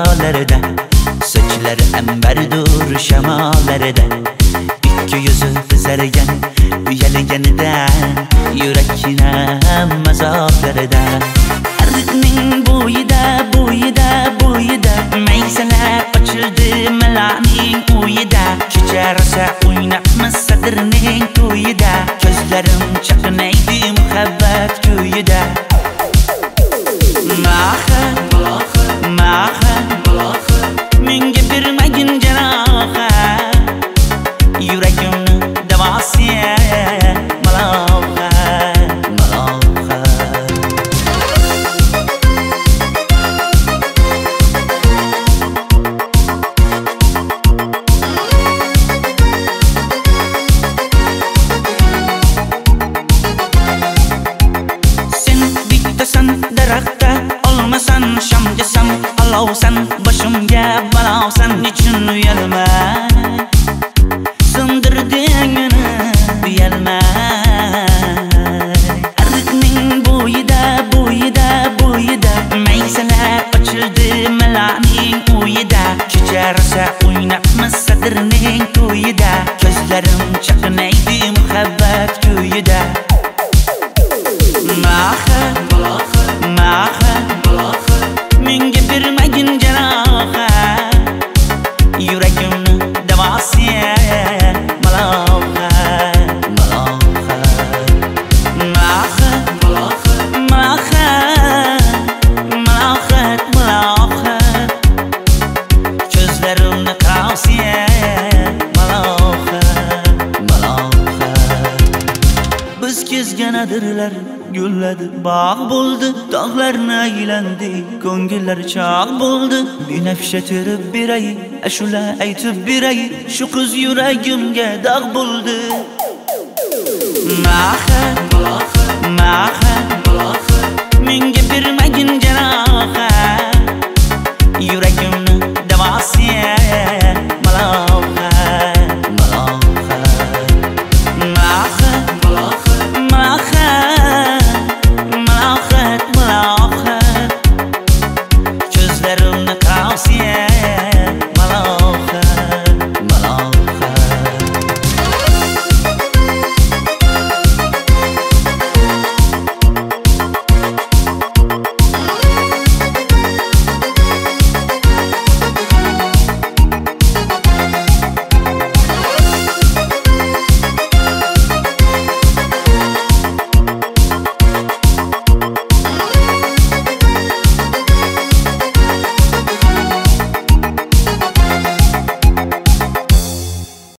dağlarida, sochlari ambardur shamollarida, ikki yuzi qizargan uyalganida, yurakning mazoblarida, ariqning bo'yida maysalar ochildi malaning uyida, kecharsa o'ynabmiz sadrning to'yida, ko'zlarim chaqnaydi muhabbat kuyida. Maha menga bermagin jarohat, yuragimni davosi maloha. Sen bittasan daraxtda, olmasan shamgasan, olovsan boshimga balosan, nechun uyalmay sindirding meni, uyalmay. Ariqning bo'yida maysalar ochildi malaning uyida, kecharsa o'ynabmiz sadrning to'yida, ko'zlarim chaqnaydi muhabbat kuyida. Maha menga bermagin jarohat, yuragimni davosi maloha. Ko'zlarimni qavsiya maloha. Biz kezgan adirlar gulladi, bog' bo'ldi, tog'larni aylandi, ko'ngillar chog' bo'ldi. Binafsha terib beray, ashula aytib beray, shu qiz yuragimga dog' bo'ldi. Maha menga